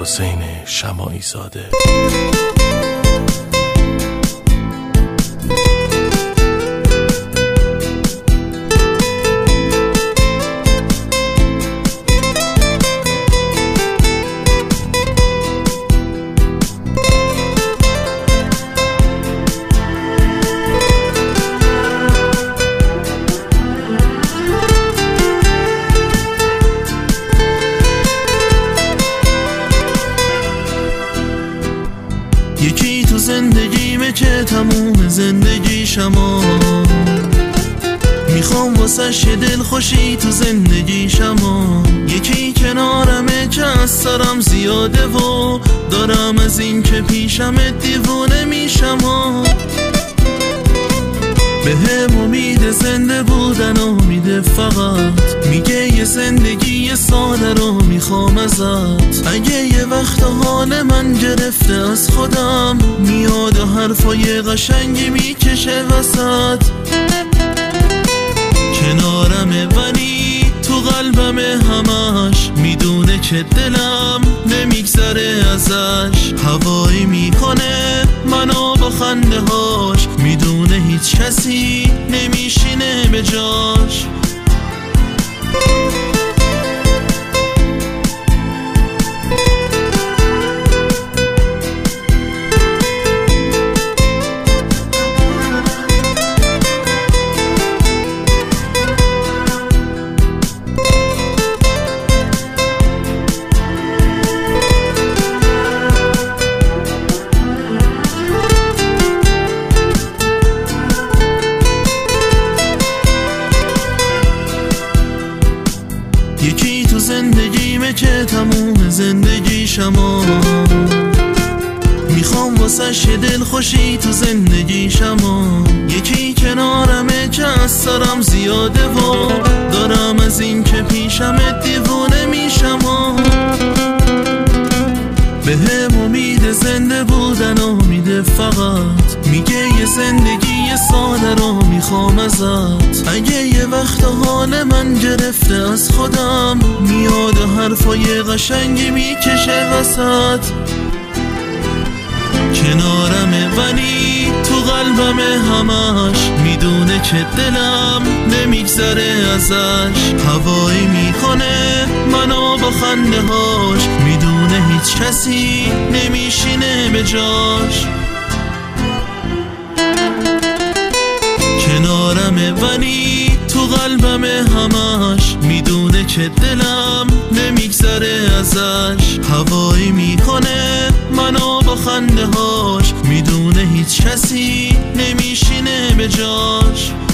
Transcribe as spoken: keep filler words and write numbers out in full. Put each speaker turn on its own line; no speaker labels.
حسین شماعی زاده.
یکی تو زندگیمه که تموم زندگیشما، میخوام واسش یه دل خوشی تو زندگیشما. یکی کنارمه که از سرم زیاده و دارم از این که پیشم دیوونه میشم. به هم امید زنده بودن امیده، فقط میگه یه زندگی ساده رو میخوام ازت. اگه یه وقت حال من گرفته از خودم میاد و حرفای قشنگی میکشه وسط، کنارمه ولی تو قلبمه همش، میدونه که دلم نمیگذره ازش. هوایی میکنه منو با خنده هاش، میدونه هیچ کسی نمیشینه به جاش. یکی تو زندگیمه که تموم زندگیشما، میخوام واسش یه دل خوشی تو زندگیشما. یکی کنارمه که از سرم زیاده و دارم از این که پیشم دیوونه میشم. به هم امید زنده بودن امیده، فقط میگه یه زندگی ساده رو میخوام ازت. اگه یه وقت حال من گرفته از خودم میاد و حرفای قشنگی میکشه وسط، کنارمه ولی تو قلبمه همش، میدونه که دلم نمیگذره ازش. هوایی میکنه منو با خنده هاش، میدونه هیچ کسی نمیشینه به جاش. کنارمه ولی تو قلبمه همش، میدونه که دلم نمیگذره ازش. هوایی میکنه منو با خنده هاش، میدونه هیچ کسی نمیشینه به جاش.